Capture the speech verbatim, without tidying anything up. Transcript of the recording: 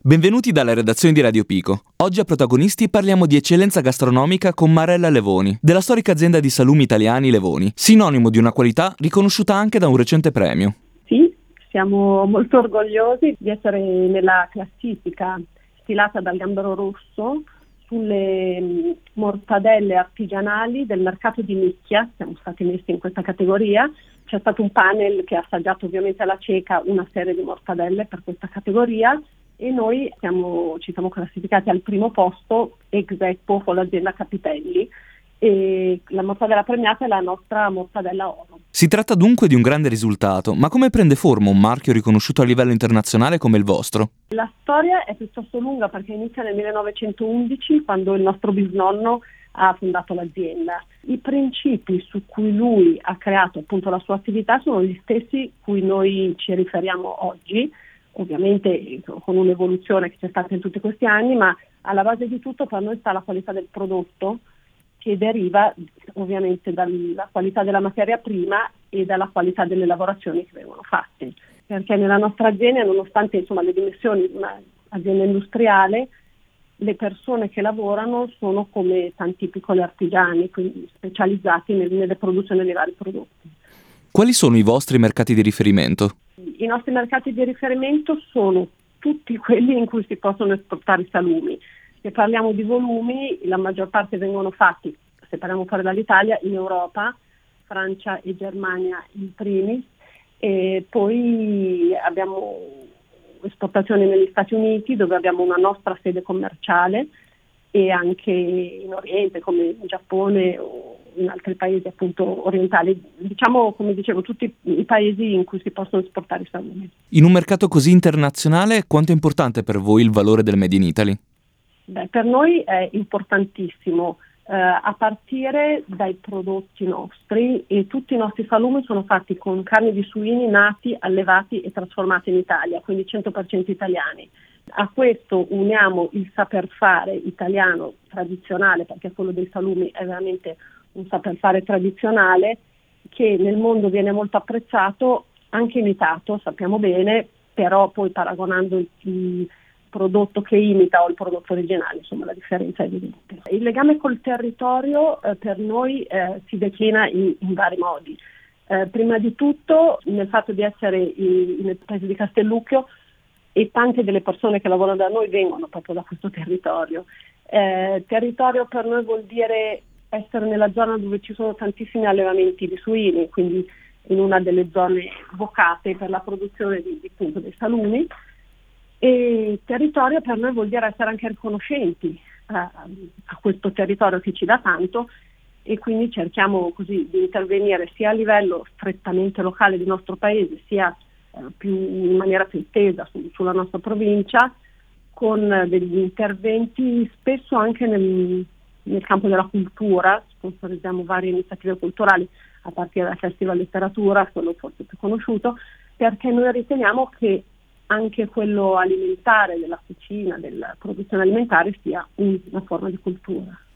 Benvenuti dalla redazione di Radio Pico. Oggi a Protagonisti parliamo di eccellenza gastronomica con Marella Levoni, della storica azienda di salumi italiani Levoni, sinonimo di una qualità riconosciuta anche da un recente premio. Sì, siamo molto orgogliosi di essere nella classifica stilata dal Gambero Rosso sulle mortadelle artigianali del mercato di nicchia. Siamo stati messi in questa categoria. C'è stato un panel che ha assaggiato ovviamente alla cieca una serie di mortadelle per questa categoria e noi siamo, ci siamo classificati al primo posto ex aequo con l'azienda Capitelli, e la mortadella premiata è la nostra mortadella oro. Si tratta dunque di un grande risultato, ma come prende forma un marchio riconosciuto a livello internazionale come il vostro? La storia è piuttosto lunga perché inizia nel millenovecentoundici, quando il nostro bisnonno ha fondato l'azienda. I principi su cui lui ha creato appunto la sua attività sono gli stessi cui noi ci riferiamo oggi, ovviamente con un'evoluzione che c'è stata in tutti questi anni, ma alla base di tutto per noi sta la qualità del prodotto, che deriva ovviamente dalla qualità della materia prima e dalla qualità delle lavorazioni che vengono fatte. Perché nella nostra azienda, nonostante insomma le dimensioni di un'azienda industriale, le persone che lavorano sono come tanti piccoli artigiani, quindi specializzati nel, nelle produzioni dei vari prodotti. Quali sono i vostri mercati di riferimento? I nostri mercati di riferimento sono tutti quelli in cui si possono esportare i salumi. Se parliamo di volumi, la maggior parte vengono fatti, se parliamo fuori dall'Italia, in Europa, Francia e Germania in primis, e poi abbiamo esportazioni negli Stati Uniti, dove abbiamo una nostra sede commerciale, e anche in Oriente, come in Giappone o in altri paesi appunto orientali, diciamo, come dicevo, tutti i paesi in cui si possono esportare i salumi. In un mercato così internazionale, quanto è importante per voi il valore del Made in Italy? Beh, per noi è importantissimo, eh, a partire dai prodotti nostri, e tutti i nostri salumi sono fatti con carne di suini nati, allevati e trasformati in Italia, quindi cento per cento italiani. A questo uniamo il saper fare italiano tradizionale, perché quello dei salumi è veramente un saper fare tradizionale che nel mondo viene molto apprezzato, anche imitato, sappiamo bene, però poi paragonando il, il prodotto che imita o il prodotto originale, insomma la differenza è evidente. Il legame col territorio eh, per noi eh, si declina in, in vari modi. Eh, prima di tutto nel fatto di essere in, nel paese di Castellucchio, e tante delle persone che lavorano da noi vengono proprio da questo territorio. Eh, territorio per noi vuol dire essere nella zona dove ci sono tantissimi allevamenti di suini, quindi in una delle zone vocate per la produzione di, di, appunto, dei salumi. E territorio per noi vuol dire essere anche riconoscenti eh, a questo territorio che ci dà tanto, e quindi cerchiamo così di intervenire sia a livello strettamente locale del nostro paese, sia eh, più, in maniera più estesa su, sulla nostra provincia, con degli interventi spesso anche nel, nel campo della cultura. Sponsorizziamo varie iniziative culturali a partire dal Festival Letteratura, quello forse più conosciuto, perché noi riteniamo che anche quello alimentare, della cucina, della produzione alimentare sia una forma di cultura.